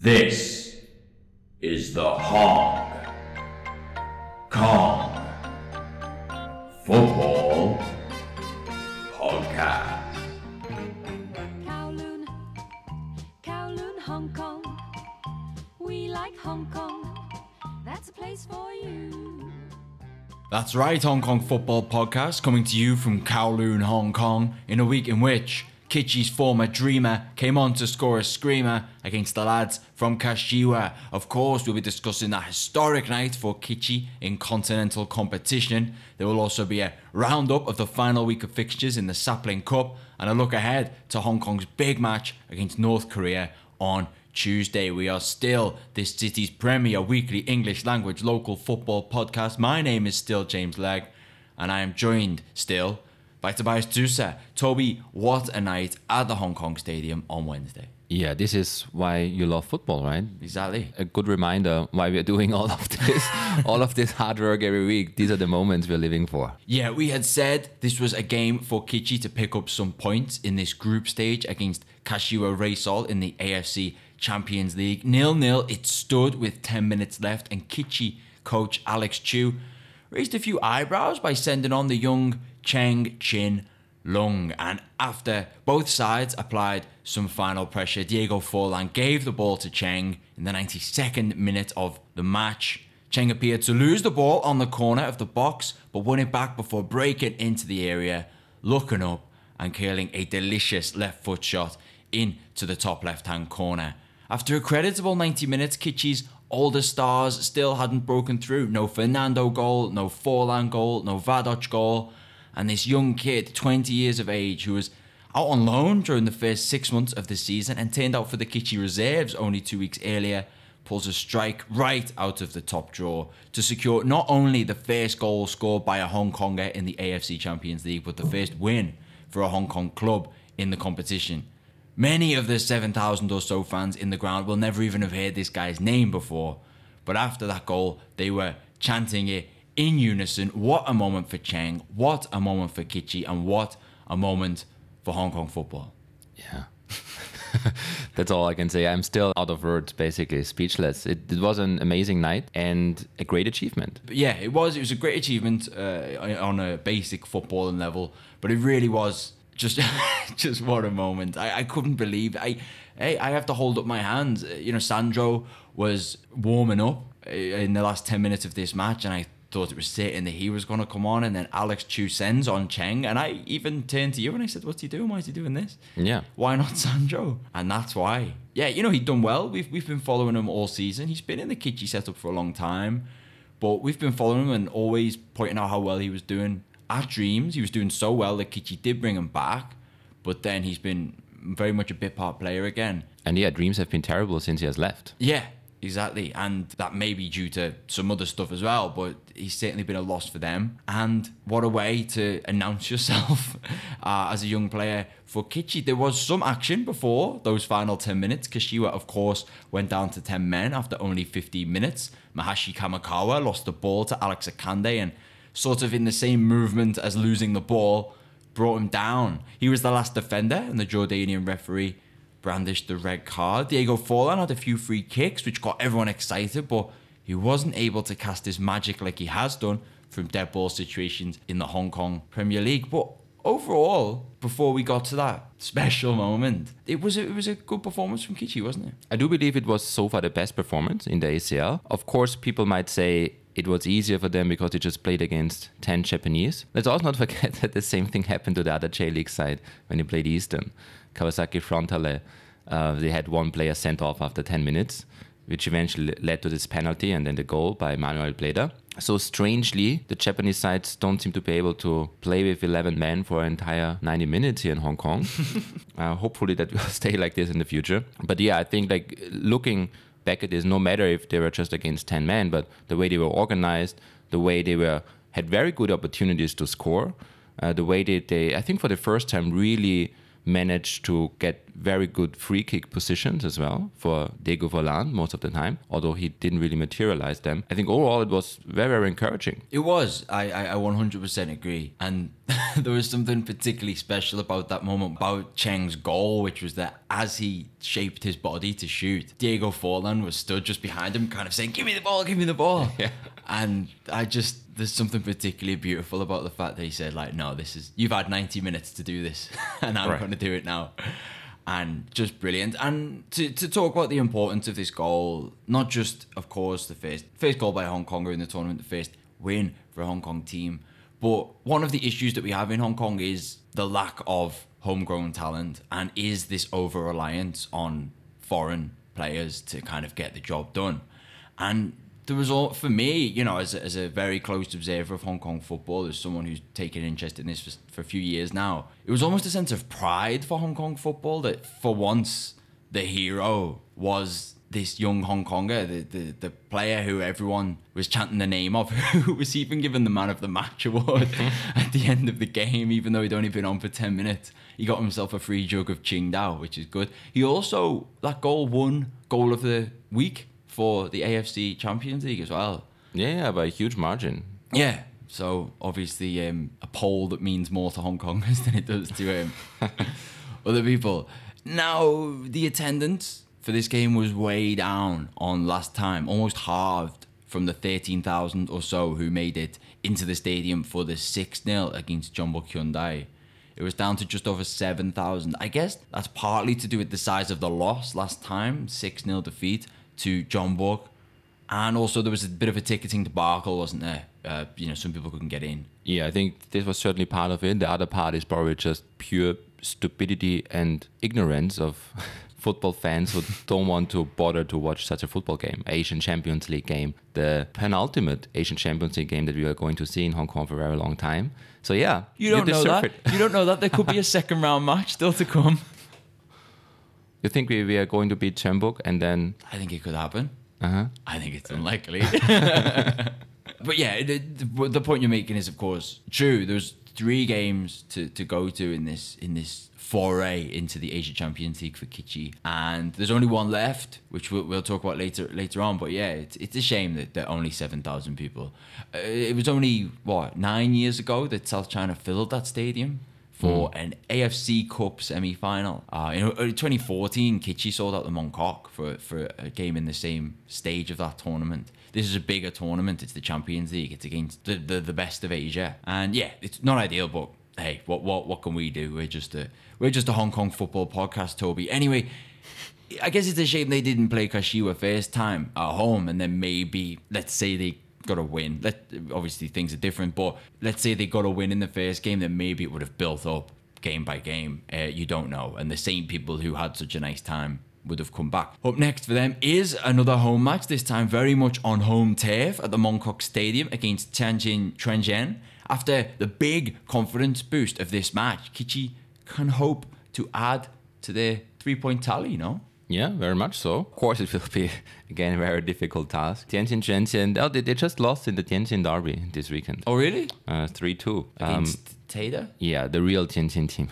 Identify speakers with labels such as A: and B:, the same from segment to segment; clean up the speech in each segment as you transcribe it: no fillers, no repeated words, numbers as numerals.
A: This is the Hong Kong Football Podcast.
B: Kowloon, Hong Kong. We like Hong Kong. That's a place for you.
C: That's right, Hong Kong Football Podcast, coming to you from Kowloon, Hong Kong, in a week in which Kitchee's former dreamer came on to score a screamer against the lads from Kashiwa. Of course, we'll be discussing that historic night for Kitchee in continental competition. There will also be a roundup of the final week of fixtures in the Sapling Cup and a look ahead to Hong Kong's big match against North Korea on Tuesday. We are still this city's premier weekly English language local football podcast. My name is still James Legg, and I am joined still by Tobias Tusa. Toby, what a night at the Hong Kong Stadium on Wednesday.
D: Yeah, this is why you love football, right?
C: Exactly.
D: A good reminder why we're doing all of this, all of this hard work every week. These are the moments we're living for.
C: Yeah, we had said this was a game for Kitchee to pick up some points in this group stage against Kashiwa Reysol in the AFC Champions League. 0-0 it stood with 10 minutes left, and Kitchee coach Alex Chew raised a few eyebrows by sending on the young Cheng Chin Lung, and after both sides applied some final pressure, Diego Forlan gave the ball to Cheng in the 92nd minute of the match. Cheng appeared to lose the ball on the corner of the box, but won it back before breaking into the area, looking up and curling a delicious left foot shot into the top left hand corner. After a creditable 90 minutes, Kitchee's older stars still hadn't broken through. No Fernando goal, no Forlan goal, no Vadoch goal. And this young kid, 20 years of age, who was out on loan during the first 6 months of the season and turned out for the Kitchee reserves only 2 weeks earlier, pulls a strike right out of the top drawer to secure not only the first goal scored by a Hong Konger in the AFC Champions League, but the first win for a Hong Kong club in the competition. Many of the 7,000 or so fans in the ground will never even have heard this guy's name before, but after that goal, they were chanting it in unison. What a moment for Cheng, what a moment for Kitchee, and what a moment for Hong Kong football.
D: Yeah. That's all I can say. I'm still out of words, basically, speechless. It was an amazing night and a great achievement.
C: But yeah, it was a great achievement on a basic footballing level, but it really was just just what a moment. I couldn't believe it. I have to hold up my hands. Sandro was warming up in the last 10 minutes of this match, and I thought it was certain that he was going to come on, and then Alex Chew sends on Cheng, and I even turned to you and I said, what's he doing? Why is he doing this?
D: Yeah.
C: Why not Sandro? And that's why. Yeah, he'd done well. We've been following him all season. He's been in the Kitchee setup for a long time, but we've been following him and always pointing out how well he was doing at Dreams. He was doing so well that Kitchee did bring him back, but then he's been very much a bit part player again.
D: And yeah, Dreams have been terrible since he has left.
C: Yeah. Exactly, and that may be due to some other stuff as well, but he's certainly been a loss for them. And what a way to announce yourself as a young player for Kitchee. There was some action before those final 10 minutes. Kashiwa, of course, went down to 10 men after only 15 minutes. Mahashi Kamakawa lost the ball to Alex Akande, and sort of in the same movement as losing the ball, brought him down. He was the last defender, and the Jordanian referee brandished the red card. Diego Forlan had a few free kicks, which got everyone excited, but he wasn't able to cast his magic like he has done from dead ball situations in the Hong Kong Premier League. But overall, before we got to that special moment, it was a good performance from Kitchee, wasn't it?
D: I do believe it was so far the best performance in the ACL. Of course, people might say it was easier for them because they just played against 10 Japanese. Let's also not forget that the same thing happened to the other J-League side when they played Eastern. Kawasaki Frontale, they had one player sent off after 10 minutes, which eventually led to this penalty and then the goal by Manuel Bleda. So strangely, the Japanese sides don't seem to be able to play with 11 men for an entire 90 minutes here in Hong Kong. Hopefully that will stay like this in the future. But yeah, I think looking back at this, no matter if they were just against 10 men, but the way they were organized, the way they had very good opportunities to score, the way they I think for the first time really managed to get very good free kick positions as well for Diego Forlan most of the time, although he didn't really materialize them. I think overall it was very, very encouraging.
C: It was. I 100% agree. And there was something particularly special about that moment, about Cheng's goal, which was that as he shaped his body to shoot, Diego Forlan was stood just behind him, kind of saying, give me the ball, give me the ball.
D: Yeah.
C: And there's something particularly beautiful about the fact that he said, like, no, you've had 90 minutes to do this, and I'm going to do it now. And just brilliant. And to talk about the importance of this goal, not just, of course, the first goal by a Hong Konger in the tournament, the first win for a Hong Kong team, but one of the issues that we have in Hong Kong is the lack of homegrown talent, and is this over-reliance on foreign players to kind of get the job done. And there was all, for me, you know, as a very close observer of Hong Kong football, as someone who's taken interest in this for a few years now, it was almost a sense of pride for Hong Kong football that for once the hero was this young Hong Konger, the player who everyone was chanting the name of, who was even given the Man of the Match award at the end of the game, even though he'd only been on for 10 minutes. He got himself a free jug of Qingdao, which is good. He also, that goal won goal of the week for the AFC Champions League as well.
D: Yeah, by a huge margin.
C: Yeah, so obviously a poll that means more to Hong Kongers than it does to other people. Now, the attendance for this game was way down on last time, almost halved from the 13,000 or so who made it into the stadium for the 6-0 against Jeonbuk Hyundai. It was down to just over 7,000. I guess that's partly to do with the size of the loss last time, 6-0 defeat to Jeonbuk. And also there was a bit of a ticketing debacle, wasn't there? Some people couldn't get in.
D: Yeah, I think this was certainly part of it. The other part is probably just pure stupidity and ignorance of football fans who don't want to bother to watch such a football game, Asian Champions League game, the penultimate Asian Champions League game that we are going to see in Hong Kong for a very long time. So yeah,
C: you don't know
D: deserve
C: that.
D: it.
C: You don't know that there could be a second round match still to come.
D: You think we are going to beat Jeonbuk and then?
C: I think it could happen. I think it's unlikely. But yeah, the point you're making is, of course, true. There's 3 games to go to in this foray into the Asia Champions League for Kichi, and there's only one left, which we'll talk about later on. But yeah, it's a shame that there are only 7,000 people. It was only 9 years ago that South China filled that stadium for an AFC Cup semi-final. In 2014, Kichi sold out the Mongkok for a game in the same stage of that tournament. This is a bigger tournament. It's the Champions League. It's against the best of Asia. And yeah, it's not ideal, but hey, what can we do? We're just a Hong Kong football podcast, Toby. Anyway, I guess it's a shame they didn't play Kashiwa first time at home, and then maybe, let's say they got a win. Obviously things are different, but let's say they got a win in the first game, then maybe it would have built up game by game. You don't know. And the same people who had such a nice time would have come back. Up next for them is another home match, this time very much on home turf at the Mongkok Stadium against Tianjin Quanzhen. After the big confidence boost of this match, Kichi can hope to add to their 3-point tally, no?
D: Yeah, very much so. Of course, it will be, again, a very difficult task. Tianjin Quanzhen, they just lost in the Tianjin Derby this weekend.
C: Oh, really?
D: 3-2.
C: Against Taida?
D: Yeah, the real Tianjin team.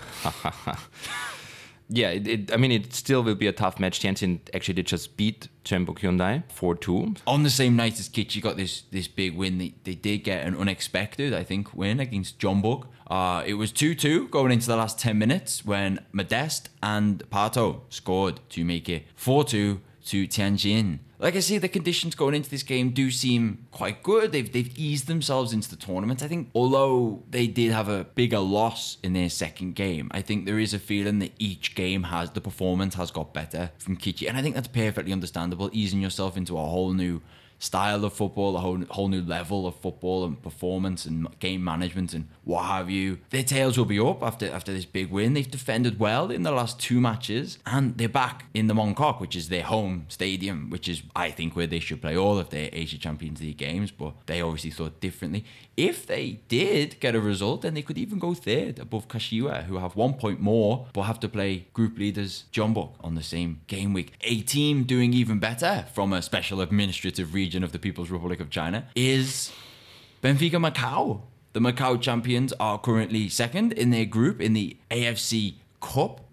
D: Yeah, it still will be a tough match. Tianjin actually did just beat Jeonbuk Hyundai 4-2.
C: On the same night as Kichi got this big win, they did get an unexpected, I think, win against Jeonbuk. It was 2-2 going into the last 10 minutes when Modeste and Pato scored to make it 4-2 to Tianjin. Like I say, the conditions going into this game do seem quite good. They've eased themselves into the tournament. I think although they did have a bigger loss in their second game, I think there is a feeling that each game the performance has got better from Kichi. And I think that's perfectly understandable, easing yourself into a whole new style of football, a whole new level of football and performance and game management and what have you. Their tails will be up after this big win. They've defended well in the last 2 matches, and they're back in the Mongkok, which is their home stadium, which is, I think, where they should play all of their Asia Champions League games, but they obviously thought differently. If they did get a result, then they could even go third above Kashiwa, who have 1 point more, but have to play group leaders Jeonbuk on the same game week. A team doing even better from a special administrative region of the People's Republic of China is Benfica Macau. The Macau champions are currently second in their group in the AFC Cup.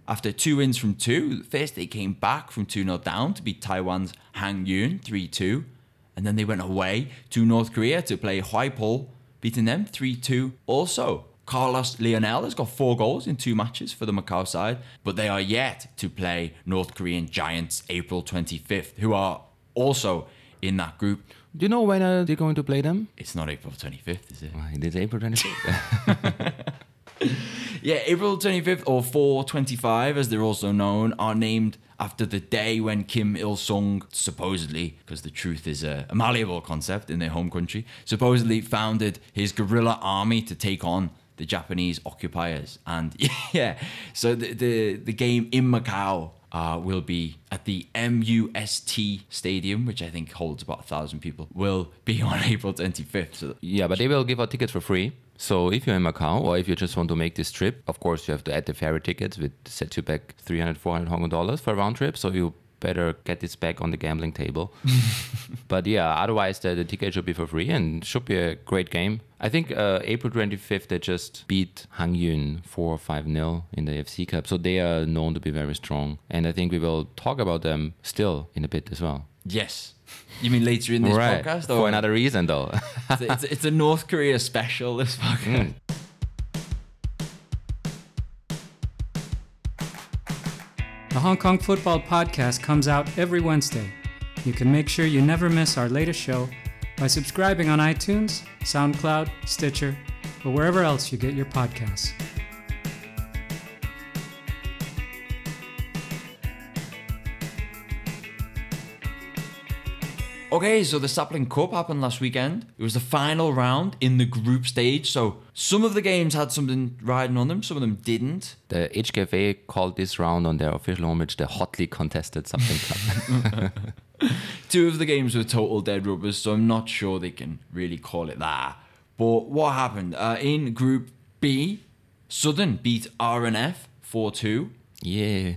C: After 2 wins from 2, first they came back from 2-0 down to beat Taiwan's Hang Yun 3-2. And then they went away to North Korea to play Huaipol, beating them 3-2 also. Carlos Leonel has got 4 goals in 2 matches for the Macau side, but they are yet to play North Korean giants April 25th, who are also in that group.
D: Do you know when they're going to play them?
C: It's not April 25th, is it?
D: It is April 25th.
C: Yeah, April 25th or 4/25, as they're also known, are named after the day when Kim Il-sung, supposedly, because the truth is a malleable concept in their home country, supposedly founded his guerrilla army to take on the Japanese occupiers. And yeah, so the game in Macau will be at the MUST Stadium, which I think holds about 1,000 people, will be on April 25th. So
D: Yeah, but they will give out tickets for free. So if you're in Macau or if you just want to make this trip, of course you have to add the ferry tickets, which sets you back 300, 400 Hong Kong dollars for a round trip. So you better get this back on the gambling table. But yeah, otherwise the ticket should be for free and should be a great game. I think April 25th they just beat Hang Yun 4-5-0 in the AFC Cup. So they are known to be very strong. And I think we will talk about them still in a bit as well.
C: yes. You mean later in this
D: Right.
C: podcast?
D: For another reason though.
C: It's a North Korea special, this podcast.
E: The Hong Kong Football Podcast comes out every Wednesday. You can make sure you never miss our latest show by subscribing on iTunes, SoundCloud, Stitcher, or wherever else you get your podcasts.
C: Okay, so the Sapling Cup happened last weekend. It was the final round in the group stage. So some of the games had something riding on them, some of them didn't.
D: The HKFA called this round on their official homepage the hotly contested something cup.
C: 2 of the games were total dead rubbers, so I'm not sure they can really call it that. But what happened? In Group B, Southern beat RNF 4-2
D: Yeah.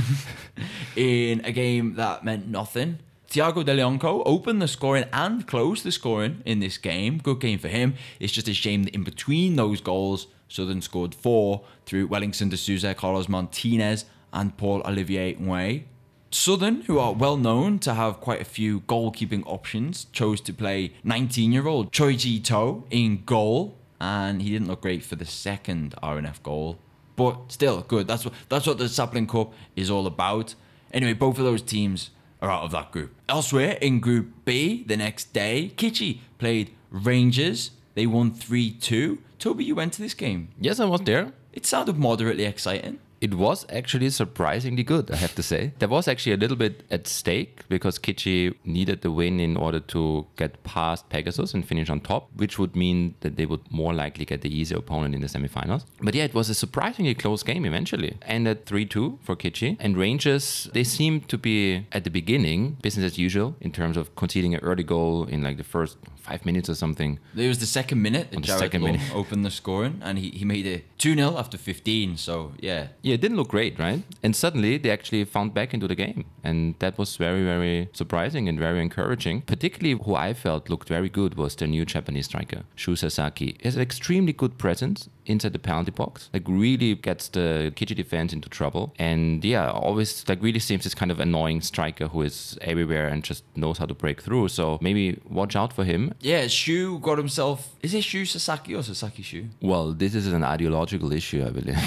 C: in a game that meant nothing. Thiago De Leonco opened the scoring and closed the scoring in this game. Good game for him. It's just a shame that in between those goals, Southern scored 4 through Wellington de Souza, Carlos Martinez, and Paul Olivier Nguyen. Southern, who are well known to have quite a few goalkeeping options, chose to play 19-year-old Choi Ji-to in goal, and he didn't look great for the second RNF goal. But still, good. That's what the Sapling Cup is all about. Anyway, both of those teams are out of that group. Elsewhere, in Group B, the next day, Kitchee played Rangers. They won 3-2. Toby, you went to this game.
D: Yes, I was there.
C: It sounded moderately exciting.
D: It was actually surprisingly good, I have to say. There was actually a little bit at stake because Kitchee needed the win in order to get past Pegasus and finish on top, which would mean that they would more likely get the easier opponent in the semifinals. But yeah, it was a surprisingly close game eventually. Ended 3-2 for Kitchee. And Rangers, they seemed to be, at the beginning, business as usual in terms of conceding an early goal in like the first 5 minutes or something.
C: There was the second minute that
D: On the
C: Jared
D: second
C: Lum
D: minute.
C: opened the scoring, and he made it 2-0 after 15, so yeah.
D: Yeah, it didn't look great, right? And suddenly they actually found back into the game. And that was very, very surprising and very encouraging. Particularly who I felt looked very good was their new Japanese striker, Shu Sasaki. He has an extremely good presence inside the penalty box. Like really gets the Kitchee defense into trouble. And yeah, always like really seems this kind of annoying striker who is everywhere and just knows how to break through. So maybe watch out for him.
C: Yeah, Shu got himself... Is it Shu Sasaki or Sasaki Shu?
D: Well, this is an ideological issue, I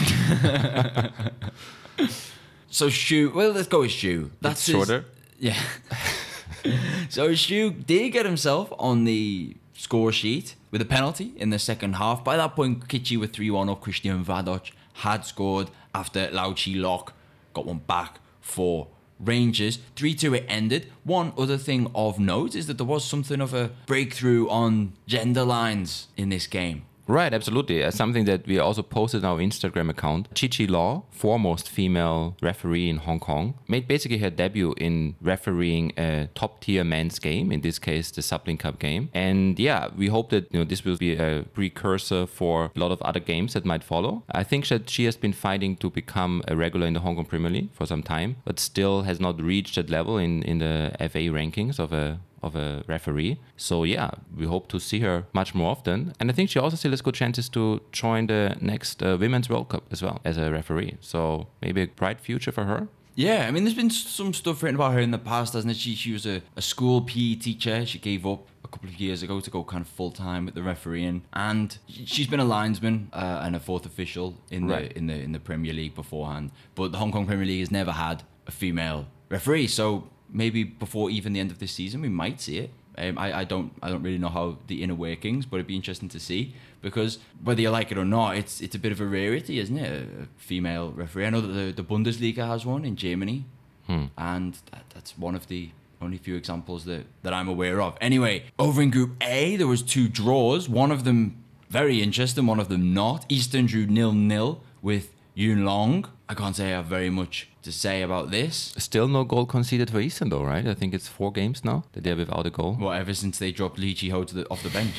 D: believe.
C: So Shu... Well, let's go with Shu.
D: That's shorter.
C: Yeah. So Shu did get himself on the score sheet with a penalty in the second half. By that point, Kitchee were 3-1 up. Christian Vadoc had scored after Lau Chi Lok got one back for Rangers. 3-2 it ended. One other thing of note is that there was something of a breakthrough on gender lines in this game.
D: Right, absolutely. Something that we also posted on our Instagram account. Chi Law, foremost female referee in Hong Kong, made basically her debut in refereeing a top-tier men's game, in this case, the Sapling Cup game. And yeah, we hope that this will be a precursor for a lot of other games that might follow. I think that she has been fighting to become a regular in the Hong Kong Premier League for some time, but still has not reached that level in the FA rankings of of a referee. So yeah, we hope to see her much more often. And I think she also still has good chances to join the next Women's World Cup as well as a referee. So maybe a bright future for her.
C: Yeah, I mean, there's been some stuff written about her in the past, hasn't it? She was a school PE teacher. She gave up a couple of years ago to go kind of full-time with the refereeing. And she's been a linesman and a fourth official in the Premier League beforehand. But the Hong Kong Premier League has never had a female referee. So maybe before even the end of this season, we might see it. I don't really know how the inner workings, but it'd be interesting to see, because whether you like it or not, it's a bit of a rarity, isn't it? A female referee. I know that the Bundesliga has one in Germany, and that's one of the only few examples that I'm aware of. Anyway, over in Group A, there was 2 draws. One of them very interesting, one of them not. Eastern drew 0-0 with Yun Long. I can't say I have very much to say about this.
D: Still no goal conceded for Eastern though, right? I think it's 4 games now that they're without a goal.
C: Well, ever since they dropped Lee Chi-ho off the bench.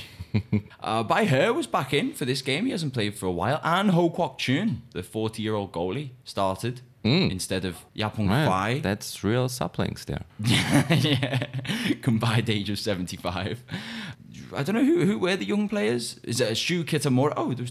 C: Bai He was back in for this game. He hasn't played for a while. And Ho Kwok Chun, the 40-year-old goalie, started instead of Yapong Phai.
D: That's real suplinks there.
C: Yeah, combined age of 75. I don't know who were the young players. Is it Shu Kitamura? Oh, there was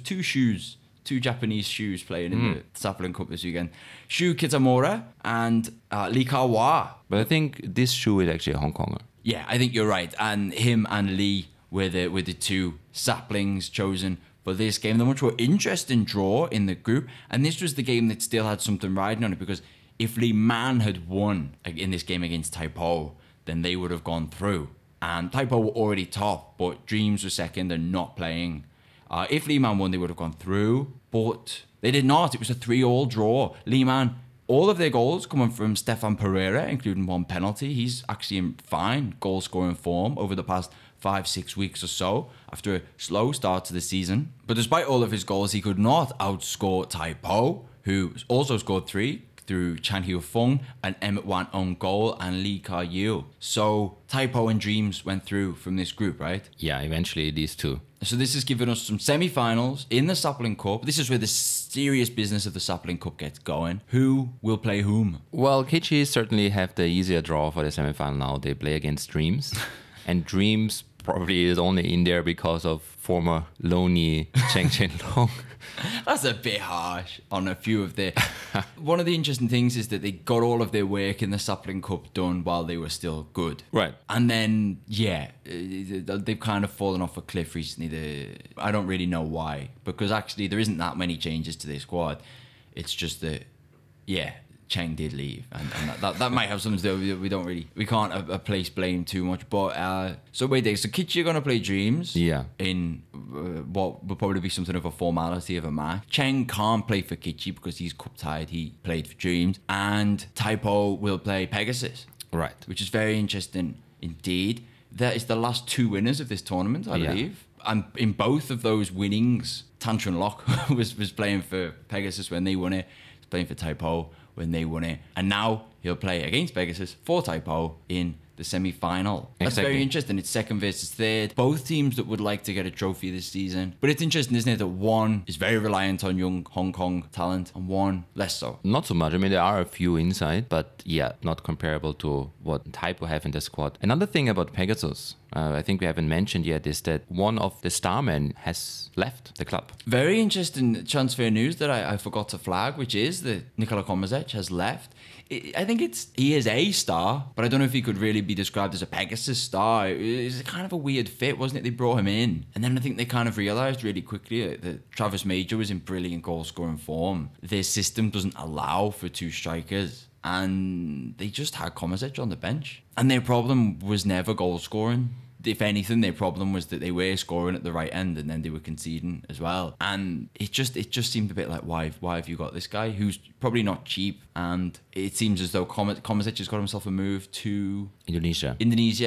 C: 2 Japanese shoes playing in the Sapling Cup this weekend. Shu Kitamura and Lee Ka-wah.
D: But I think this Shu is actually a Hong Konger.
C: Yeah, I think you're right. And him and Lee were the 2 saplings chosen for this game. The much more interesting draw in the group. And this was the game that still had something riding on it, because if Lee Man had won in this game against Taipo, then they would have gone through. And Taipo were already top, but Dreams were second and not playing. If Lee Man won, they would have gone through, but they did not. It was a 3-3 draw. Lee Man, all of their goals coming from Stefan Pereira, including 1 penalty. He's actually in fine goal-scoring form over the past 5-6 weeks or so, after a slow start to the season. But despite all of his goals, he could not outscore Taipo, who also scored 3 through Chan Hiu Fung, an Emmett Wan own goal, and Lee Ka Yu. So Taipo and Dreams went through from this group, right?
D: Yeah, eventually these 2.
C: So this has given us some semi-finals in the Sapling Cup. This is where the serious business of the Sapling Cup gets going. Who will play whom?
D: Well, Kichi certainly have the easier draw for the semi-final now. They play against Dreams. And Dreams probably is only in there because of former loanee Cheng Chen Long.
C: That's a bit harsh on a few of their... One of the interesting things is that they got all of their work in the Sapling Cup done while they were still good.
D: Right.
C: And then, yeah, they've kind of fallen off a cliff recently. I don't really know why, because actually there isn't that many changes to their squad. It's just that, yeah, Cheng did leave, and that might have something to do with we can't place blame too much. But so Kichi are gonna play Dreams, in what will probably be something of a formality of a match. Cheng can't play for Kichi because he's cup tied. He played for Dreams, and Taipo will play Pegasus,
D: right?
C: Which is very interesting indeed. That is the last 2 winners of this tournament, I believe, and in both of those winnings, Tan Chun Lok was playing for Pegasus when they won it. He's playing for Taipo when they won it, and now he'll play against Pegasus for Taipo in the semi-final. That's very interesting. It's 2nd versus 3rd. Both teams that would like to get a trophy this season. But it's interesting, isn't it, that one is very reliant on young Hong Kong talent and one less so.
D: Not so much. I mean, there are a few inside, but yeah, not comparable to what Taipo have in the squad. Another thing about Pegasus, I think we haven't mentioned yet, is that one of the starmen has left the club.
C: Very interesting transfer news that I forgot to flag, which is that Nikola Komazec has left. I think he is a star, but I don't know if he could really be described as a Pegasus star. It's kind of a weird fit, wasn't it? They brought him in, and then I think they kind of realised really quickly that Travis Major was in brilliant goal-scoring form. Their system doesn't allow for 2 strikers, and they just had Komazec on the bench. And their problem was never goal-scoring. If anything, their problem was that they were scoring at the right end and then they were conceding as well. And it just seemed a bit like, why have you got this guy who's probably not cheap? And it seems as though Komazec has got himself a move to
D: Indonesia.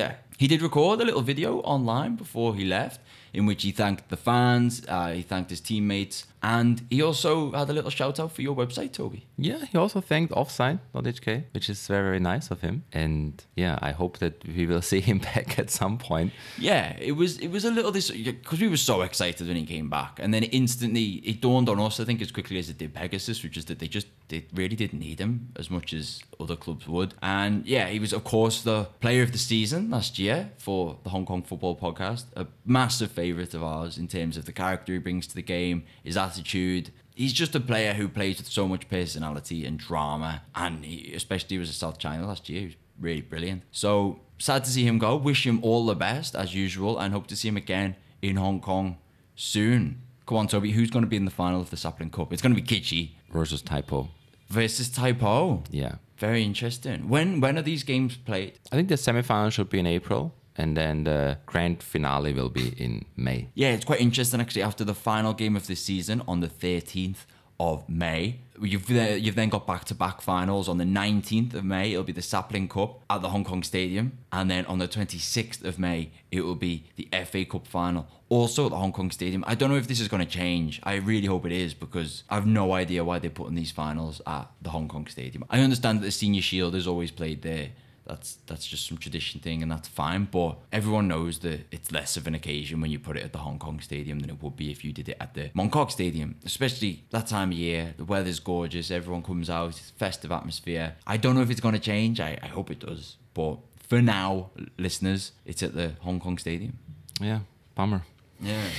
C: He did record a little video online before he left, in which he thanked the fans, he thanked his teammates, and he also had a little shout out for your website, Toby.
D: Yeah, he also thanked Offside.hk, which is very, very nice of him. And yeah, I hope that we will see him back at some point.
C: Yeah, it was a little because we were so excited when he came back, and then instantly it dawned on us, I think as quickly as it did Pegasus, which is that they just they really didn't need him as much as other clubs would. And yeah, he was, of course, the player of the season last year for the Hong Kong Football Podcast. A massive favourite of ours in terms of the character he brings to the game, his attitude. He's just a player who plays with so much personality and drama. And especially he was at South China last year. He was really brilliant. So sad to see him go. Wish him all the best as usual and hope to see him again in Hong Kong soon. Come on, Toby, who's going to be in the final of the Sapling Cup? It's going to be Kichi
D: Versus Taipo.
C: versus Taipo.
D: Yeah.
C: Very interesting. When are these games played?
D: I think the semi-final should be in April, and then the grand finale will be in May.
C: Yeah, it's quite interesting actually. After the final game of this season on the 13th of May, you've then got back-to-back finals. On the 19th of May, it'll be the Sapling Cup at the Hong Kong Stadium, and then on the 26th of May, it will be the FA Cup final, also at the Hong Kong Stadium. I don't know if this is going to change. I really hope it is, because I have no idea why they're putting these finals at the Hong Kong Stadium. I understand that the Senior Shield is always played there. That's just some tradition thing, and that's fine. But everyone knows that it's less of an occasion when you put it at the Hong Kong Stadium than it would be if you did it at the Mong Kok Stadium. Especially that time of year, the weather's gorgeous, everyone comes out, it's festive atmosphere. I don't know if it's going to change. I hope it does. But for now, listeners, it's at the Hong Kong Stadium.
D: Yeah, bummer.
C: Yeah.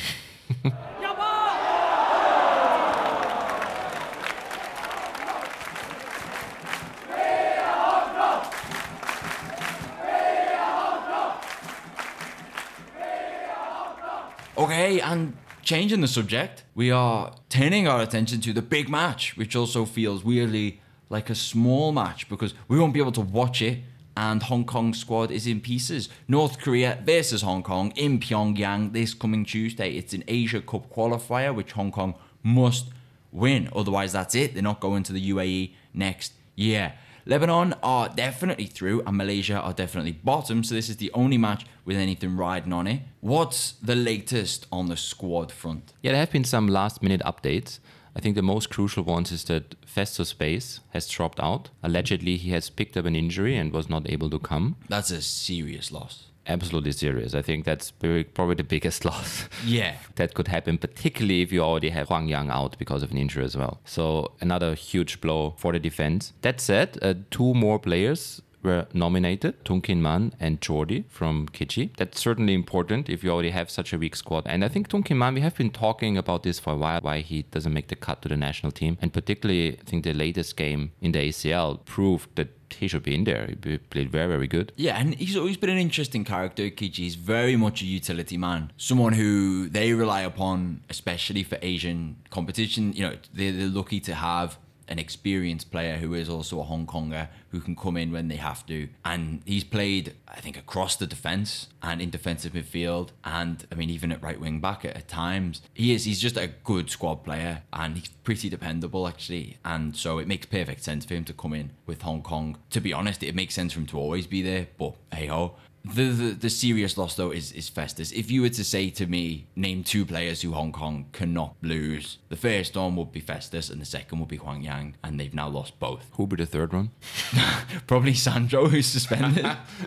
C: Okay, and changing the subject, we are turning our attention to the big match, which also feels weirdly like a small match because we won't be able to watch it, and Hong Kong's squad is in pieces. North Korea versus Hong Kong in Pyongyang this coming Tuesday. It's an Asia Cup qualifier, which Hong Kong must win. Otherwise, that's it. They're not going to the UAE next year. Lebanon are definitely through and Malaysia are definitely bottom, so this is the only match with anything riding on it. What's the latest on the squad front?
D: Yeah, there have been some last-minute updates. I think the most crucial ones is that Festus Space has dropped out. Allegedly, he has picked up an injury and was not able to come.
C: That's a serious loss.
D: Absolutely serious. I think that's probably the biggest loss.
C: Yeah.
D: That could happen, particularly if you already have Huang Yang out because of an injury as well. So another huge blow for the defense. That said, two more players were nominated, Tung Kin Man and Jordi from Kichi. That's certainly important if you already have such a weak squad. And I think Tung Kin Man, we have been talking about this for a while, why he doesn't make the cut to the national team. And particularly, I think the latest game in the ACL proved that he should be in there. He played very, very good.
C: Yeah, and he's always been an interesting character, Kichi. He's very much a utility man. Someone who they rely upon, especially for Asian competition. You know, they're lucky to have an experienced player who is also a Hong Konger who can come in when they have to. And he's played, I think, across the defence and in defensive midfield. And, I mean, even at right wing back at times. He's just a good squad player and he's pretty dependable, actually. And so it makes perfect sense for him to come in with Hong Kong. To be honest, it makes sense for him to always be there, but hey-ho. The serious loss, though, is Festus. If you were to say to me, name two players who Hong Kong cannot lose, the first one would be Festus and the second would be Huang Yang, and they've now lost both.
D: Who would be the third one?
C: Probably Sandro, who's suspended.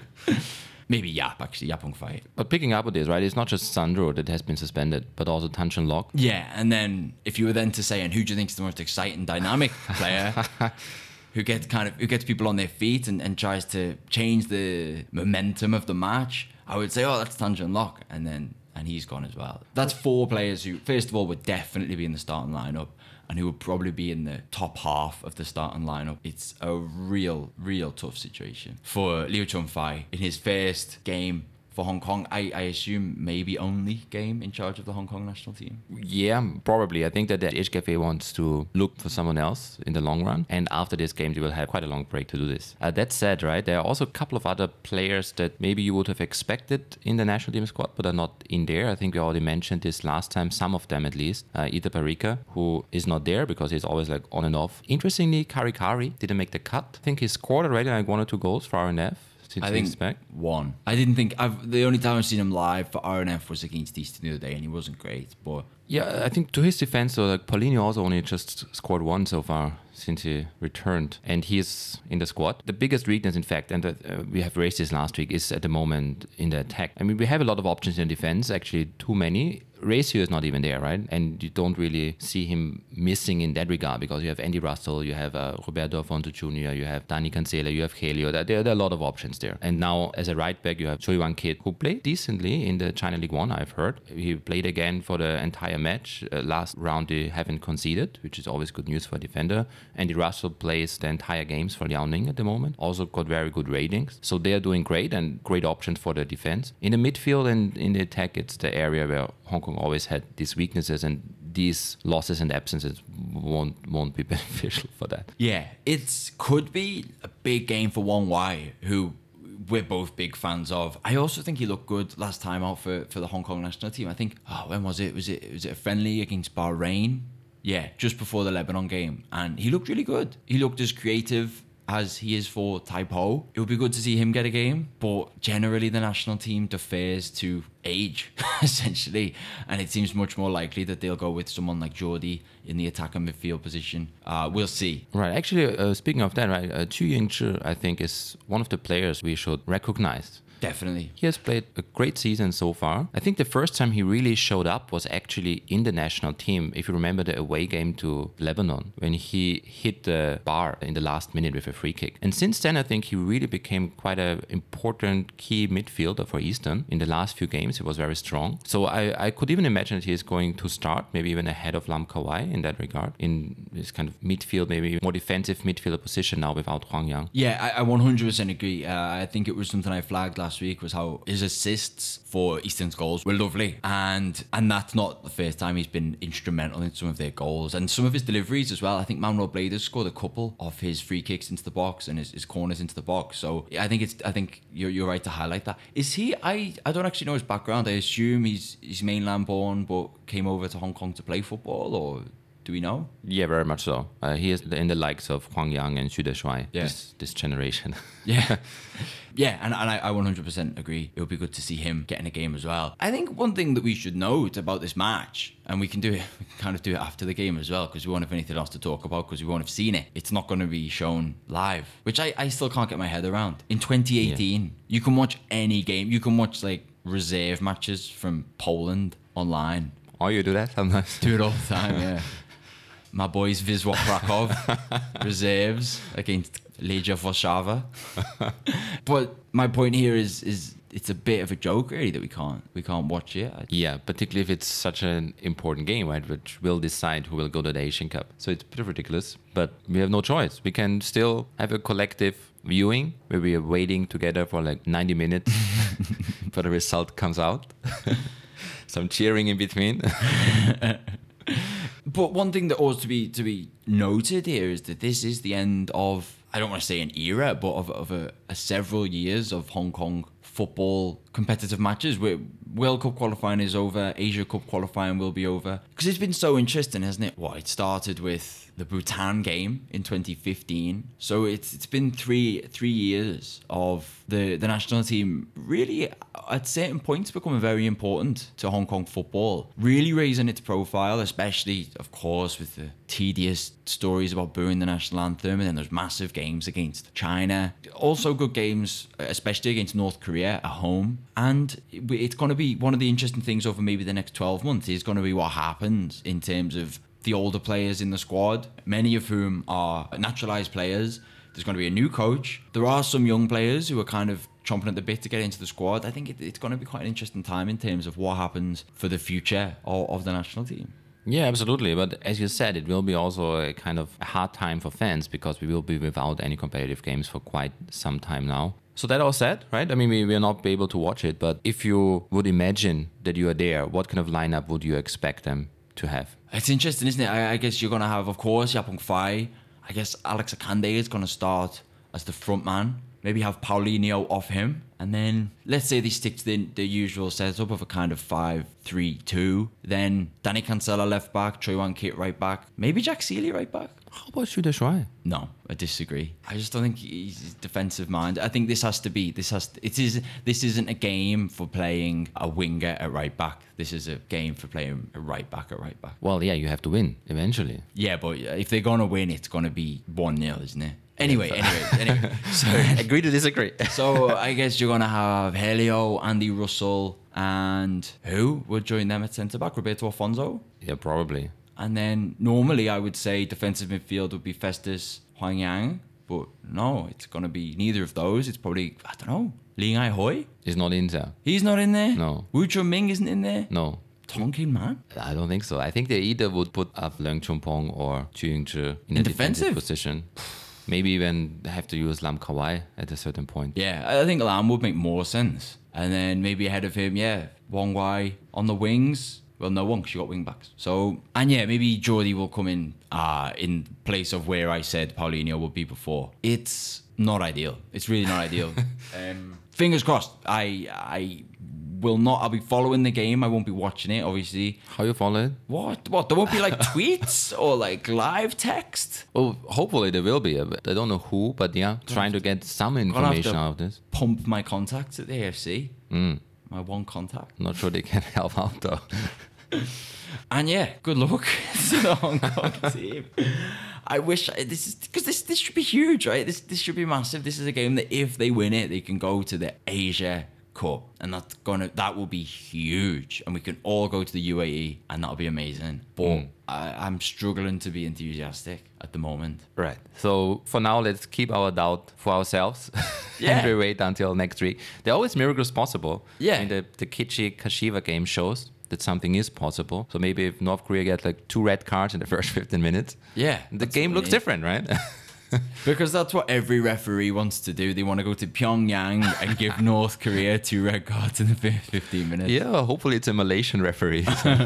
C: Maybe Yap, actually, Yap Hong Fai.
D: But picking up with this, right, it's not just Sandro that has been suspended, but also Tan Chun Lok.
C: Yeah, and then if you were then to say, and who do you think is the most exciting, dynamic player? Who gets people on their feet and tries to change the momentum of the match, I would say, that's Tan Chun Lok, and he's gone as well. That's four players who, first of all, would definitely be in the starting lineup and who would probably be in the top half of the starting lineup. It's a real tough situation for Liu Chun-fai in his first game for Hong Kong. I assume maybe only game in charge of the Hong Kong national team.
D: Yeah, probably. I think that the HKFA wants to look for someone else in the long run. And after this game, they will have quite a long break to do this. That said, right, there are also a couple of other players that maybe you would have expected in the national team squad, but are not in there. I think we already mentioned this last time, some of them at least. Ita Parika, who is not there because he's always like on and off. Interestingly, Kari didn't make the cut. I think he scored already like 1 or 2 goals for RNF.
C: I think one. I didn't think the only time I've seen him live for RNF was against Eastern the other day, and he wasn't great. But
D: yeah, I think to his defense, though, like Paulinho also only just scored 1 so far since he returned, and he's in the squad. The biggest weakness, in fact, and we have raised this last week, is at the moment in the attack. I mean, we have a lot of options in defense, actually too many. ratio is not even there, right? And you don't really see him missing in that regard because you have Andy Russell, you have Roberto Afonso Jr., you have Dani Cancela, you have Helio. There are a lot of options there. And now as a right back, you have Choi Wan Kit, who played decently in the China League 1, I've heard. He played again for the entire match. Last round they haven't conceded, which is always good news for a defender. Andy Russell plays the entire games for Liaoning at the moment. Also got very good ratings. So they're doing great and great options for the defense. In the midfield and in the attack, it's the area where Hong Kong always had these weaknesses, and these losses and absences won't be beneficial for that.
C: Yeah, it could be a big game for Wong Wai, who we're both big fans of. I also think he looked good last time out for the Hong Kong national team. I think, when was it? Was it a friendly against Bahrain? Yeah, just before the Lebanon game. And he looked really good. He looked as creative as he is for Tai Po. It would be good to see him get a game, but generally the national team defers to age, essentially, and it seems much more likely that they'll go with someone like Jordi in the attack and midfield position. We'll see.
D: Right, actually, speaking of that, right, Chu Ying-chi, I think, is one of the players we should recognize.
C: Definitely.
D: He has played a great season so far. I think the first time he really showed up was actually in the national team. If you remember the away game to Lebanon, when he hit the bar in the last minute with a free kick. And since then, I think he really became quite an important key midfielder for Eastern. In the last few games, he was very strong. So I could even imagine that he is going to start, maybe even ahead of Lam Kawai in that regard, in this kind of midfield, maybe more defensive midfielder position now without Huang Yang.
C: Yeah, I 100% agree. I think it was something I flagged last week, was how his assists for Eastern's goals were lovely, and that's not the first time he's been instrumental in some of their goals and some of his deliveries as well. I think Manuel Blades scored a couple of his free kicks into the box and his corners into the box. So I think you're right to highlight that. Is he? I don't actually know his background. I assume he's mainland born but came over to Hong Kong to play football, or do we know?
D: Yeah, very much so. He is in the likes of Huang Yang and Xu Deshuai, this generation.
C: Yeah. Yeah, and I 100% agree. It would be good to see him getting a game as well. I think one thing that we should note about this match, and we can kind of do it after the game as well, because we won't have anything else to talk about, because we won't have seen it. It's not going to be shown live, which I still can't get my head around. In 2018, you can watch any game. You can watch like reserve matches from Poland online.
D: Oh, you do that sometimes?
C: Do it all the time, yeah. My boys Wisła Krakow reserves against Legia Warszawa. But my point here is it's a bit of a joke really that we can't watch it.
D: Yeah, particularly if it's such an important game, right, which will decide who will go to the Asian Cup. So it's a bit ridiculous, but we have no choice. We can still have a collective viewing where we are waiting together for like 90 minutes for the result comes out. Some cheering in between.
C: But one thing that ought to be noted here is that this is the end of, I don't want to say an era, but of a several years of Hong Kong football competitive matches. Where World Cup qualifying is over, Asia Cup qualifying will be over. Because it's been so interesting, hasn't it? It started with the Bhutan game in 2015. So it's been three years of the national team really at certain points becoming very important to Hong Kong football, really raising its profile, especially of course with the tedious stories about booing the national anthem, and then there's massive games against China, also good games especially against North Korea at home. And it's going to be one of the interesting things over maybe the next 12 months is going to be what happens in terms of the older players in the squad, many of whom are naturalized players. There's going to be a new coach. There are some young players who are kind of chomping at the bit to get into the squad. I think it's going to be quite an interesting time in terms of what happens for the future of the national team.
D: Yeah, absolutely. But as you said, it will be also a kind of a hard time for fans because we will be without any competitive games for quite some time now. So that all said, right? I mean, we will not be able to watch it, but if you would imagine that you are there, what kind of lineup would you expect them to have?
C: It's interesting, isn't it? I guess you're going to have, of course, Yapong Fai. I guess Alex Akande is going to start as the front man. Maybe have Paulinho off him. And then let's say they stick to the usual setup of a kind of 5-3-2. Then Dani Cancela left back, Choi Wan Kit right back. Maybe Jack Seeley right back.
D: How about Xu Deshuai?
C: No, I disagree. I just don't think he's defensive mind. I think this isn't a game for playing a winger at right back. This is a game for playing a right back at right back.
D: Well, yeah, you have to win eventually.
C: Yeah, but if they're going to win, it's going to be 1-0, isn't it? Anyway. So
D: agree to disagree.
C: So I guess you're going to have Helio, Andy Russell, And who will join them at centre-back? Roberto Afonso?
D: Yeah, probably.
C: And then normally I would say defensive midfield would be Festus Huang Yang. But no, it's going to be neither of those. It's probably, I don't know, Ling Ai Hoi?
D: He's not in there.
C: He's not in there?
D: No.
C: Wu Chun-ming isn't in there?
D: No.
C: Tonkin Man?
D: I don't think so. I think they either would put up Leung Chun-pong or Chu Ying-chi in a
C: In
D: defensive
C: defensive?
D: position. Maybe even have to use Lam Kawai at a certain point.
C: Yeah, I think Lam would make more sense. And then maybe ahead of him, yeah, Wong Wai on the wings. Well, no one, because you got wing backs. So, and yeah, maybe Geordie will come in place of where I said Paulinho would be before. It's not ideal. It's really not ideal. Fingers crossed. I will not. I'll be following the game. I won't be watching it, obviously.
D: How you follow it?
C: What? There won't be like tweets or like live text?
D: Well, hopefully there will be. I don't know who, but yeah, trying to get some information out of this.
C: Pump my contacts at the AFC. My one contact.
D: Not sure they can help out though.
C: And yeah, good luck to the Hong Kong team. I wish this should be huge, right? This should be massive. This is a game that if they win it, they can go to the Asia Cup, and that will be huge. And we can all go to the UAE, and that'll be amazing. But I'm struggling to be enthusiastic at the moment.
D: Right. So for now, let's keep our doubt for ourselves.
C: Yeah.
D: And we wait until next week. There are always miracles possible.
C: Yeah.
D: I mean, the Kichi Kashiwa game shows that something is possible. So maybe if North Korea get like 2 red cards in the first 15 minutes,
C: Yeah,
D: the
C: that's
D: game
C: what we
D: looks
C: need.
D: different, right?
C: Because that's what every referee wants to do. They want to go to Pyongyang and give North Korea 2 red cards in the first 15 minutes.
D: Yeah, hopefully it's a Malaysian referee.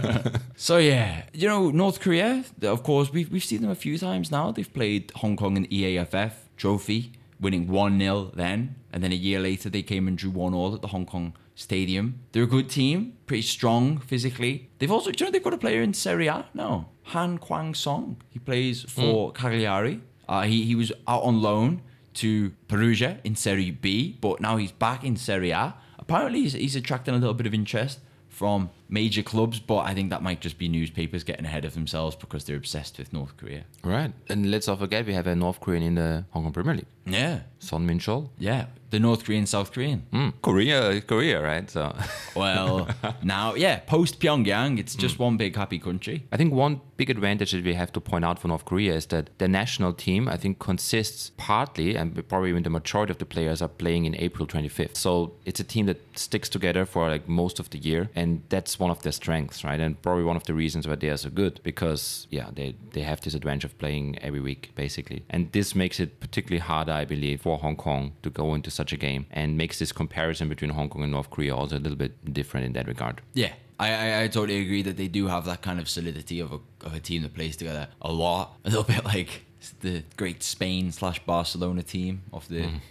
C: So yeah, North Korea, of course, we've seen them a few times now. They've played Hong Kong in EAFF trophy, winning 1-0 then. And then a year later, they came and drew 1-1 at the Hong Kong Stadium. They're a good team, pretty strong physically. They've also, they've got a player in Serie A now, Han Kwang Song. He plays for Cagliari. He was out on loan to Perugia in Serie B, but now he's back in Serie A. Apparently, he's attracting a little bit of interest from major clubs, but I think that might just be newspapers getting ahead of themselves because they're obsessed with North Korea.
D: Right. And let's not forget, we have a North Korean in the Hong Kong Premier League.
C: Yeah,
D: Son Min-chol.
C: yeah. The North Korean, South Korean.
D: Korea, right? So
C: Well, now, yeah, post Pyongyang, it's just one big happy country.
D: I think one big advantage that we have to point out for North Korea is that the national team, I think, consists partly, and probably even the majority of the players are playing in April 25th. So it's a team that sticks together for like most of the year, and that's one of their strengths, right? And probably one of the reasons why they are so good, because yeah, they have this advantage of playing every week basically, and this makes it particularly harder, I believe, for Hong Kong to go into such a game, and makes this comparison between Hong Kong and North Korea also a little bit different in that regard.
C: Yeah, I totally agree that they do have that kind of solidity of a team that plays together a lot. A little bit like the great Spain/Barcelona team of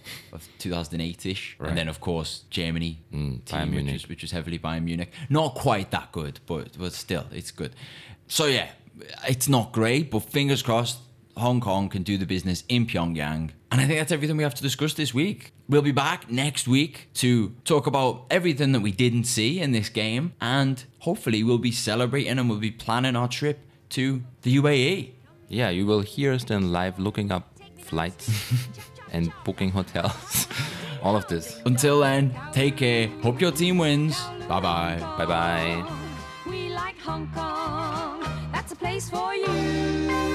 C: 2008-ish.
D: Right.
C: And then, of course, Germany
D: Bayern
C: team,
D: Munich.
C: which was heavily Bayern Munich. Not quite that good, but still, it's good. So, yeah, it's not great, but fingers crossed, Hong Kong can do the business in Pyongyang. And I think that's everything we have to discuss this week. We'll be back next week to talk about everything that we didn't see in this game. And hopefully we'll be celebrating and we'll be planning our trip to the UAE.
D: Yeah, you will hear us then live looking up flights and booking hotels. All of this.
C: Until then, take care. Hope your team wins. Bye-bye.
D: Bye-bye.
B: We like Hong Kong. That's a place for you.